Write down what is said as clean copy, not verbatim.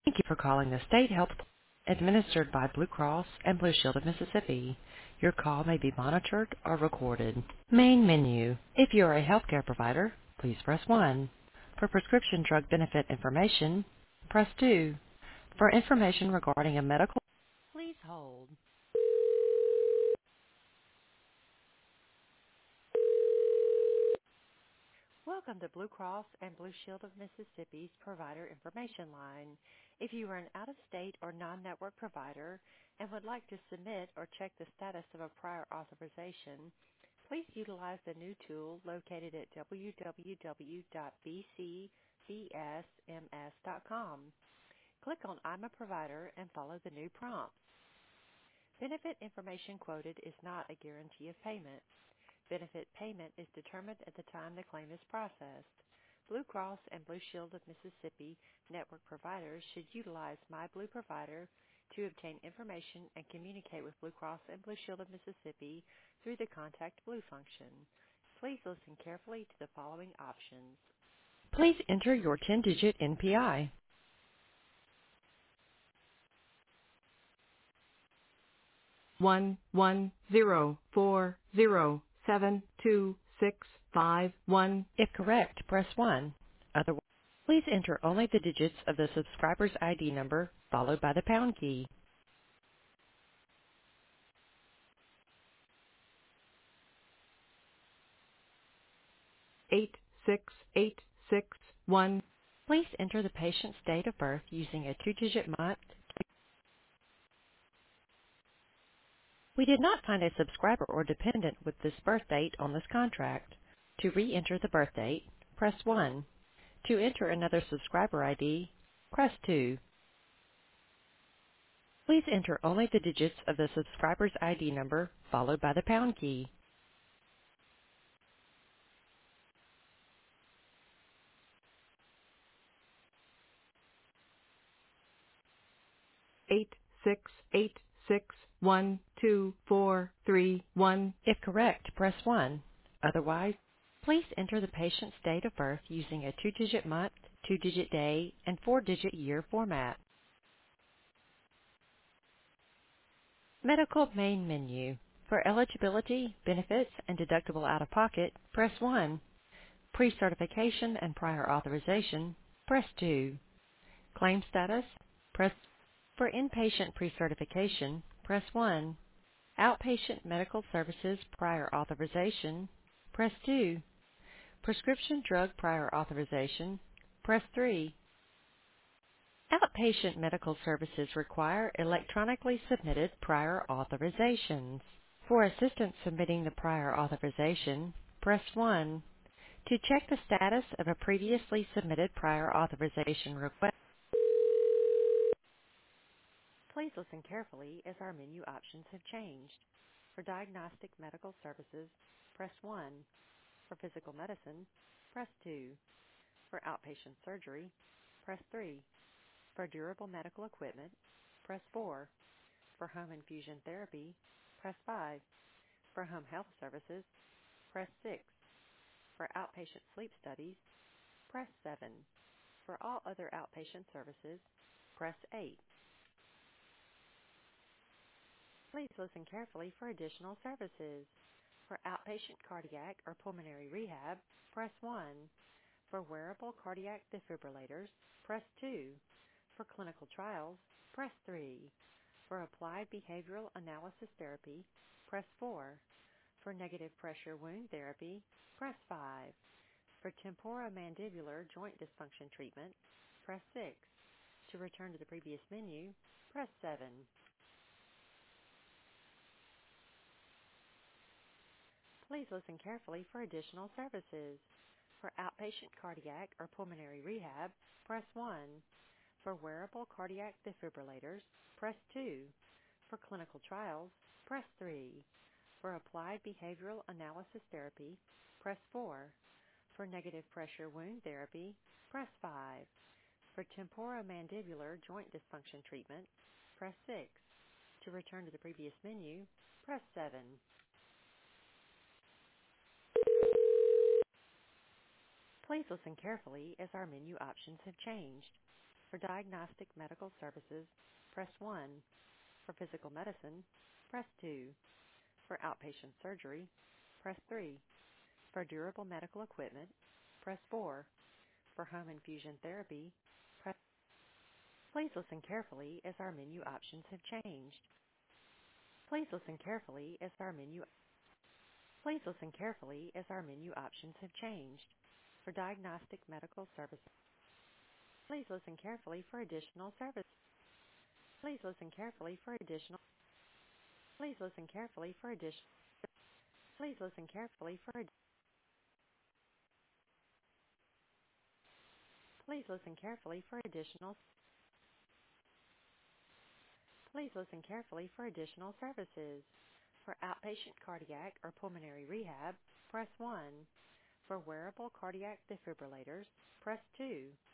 Thank you for calling the State Health administered by Blue Cross and Blue Shield of Mississippi. Your call may be monitored or recorded. Main menu. If you are a healthcare provider, please press 1. For prescription drug benefit information, press 2. For information regarding a medical, please hold. Welcome to Blue Cross and Blue Shield of Mississippi's Provider Information Line. If you are an out-of-state or non-network provider and would like to submit or check the status of a prior authorization, please utilize the new tool located at www.bcbsms.com. Click on I'm a Provider and follow the new prompts. Benefit information quoted is not a guarantee of payment. Benefit payment is determined at the time the claim is processed. Blue Cross and Blue Shield of Mississippi network providers should utilize My Blue Provider to obtain information and communicate with Blue Cross and Blue Shield of Mississippi through the Contact Blue function. Please listen carefully to the following options. Please enter your 10-digit NPI. 110407265 If correct, press 1. Otherwise, please enter only the digits of the subscriber's ID number followed by the pound key. 86861. Please enter the patient's date of birth using a 2-digit month. We did not find a subscriber or dependent with this birth date on this contract. To re-enter the birth date, press 1. To enter another subscriber ID, press 2. Please enter only the digits of the subscriber's ID number followed by the pound key. 868612431. If correct, press 1. Otherwise, please enter the patient's date of birth using a 2-digit month, 2-digit day, and 4-digit year format. Medical main menu. For eligibility, benefits, and deductible out-of-pocket, press 1. Pre-certification and prior authorization, press 2. Claim status, press. For inpatient pre-certification, press 1. Outpatient medical services prior authorization, press 2. Prescription drug prior authorization, press 3. Outpatient medical services require electronically submitted prior authorizations. For assistance submitting the prior authorization, press 1. To check the status of a previously submitted prior authorization request, please listen carefully as our menu options have changed. For diagnostic medical services, press 1. For physical medicine, press 2. For outpatient surgery, press 3. For durable medical equipment, press 4. For home infusion therapy, press 5. For home health services, press 6. For outpatient sleep studies, press 7. For all other outpatient services, press 8. Please listen carefully for additional services. For outpatient cardiac or pulmonary rehab, press 1. For wearable cardiac defibrillators, press 2. For clinical trials, press 3. For applied behavioral analysis therapy, press 4. For negative pressure wound therapy, press 5. For temporomandibular joint dysfunction treatment, press 6. To return to the previous menu, press 7. Please listen carefully for additional services. For outpatient cardiac or pulmonary rehab, press 1. For wearable cardiac defibrillators, press 2. For clinical trials, press 3. For applied behavioral analysis therapy, press 4. For negative pressure wound therapy, press 5. For temporomandibular joint dysfunction treatment, press 6. To return to the previous menu, press 7. Please listen carefully as our menu options have changed. For diagnostic medical services, press 1. For physical medicine, press 2. For outpatient surgery, press 3. For durable medical equipment, press 4. For home infusion therapy, press. Please listen carefully as our menu options have changed. Please listen carefully as our menu Please listen carefully as our menu options have changed. For diagnostic medical services, please listen carefully for additional service. Please listen carefully for additional. Please listen carefully for additional. Please listen carefully for. Please listen carefully for additional. Please listen carefully for additional services. For outpatient cardiac or pulmonary rehab, press 1. For wearable cardiac defibrillators, press 2.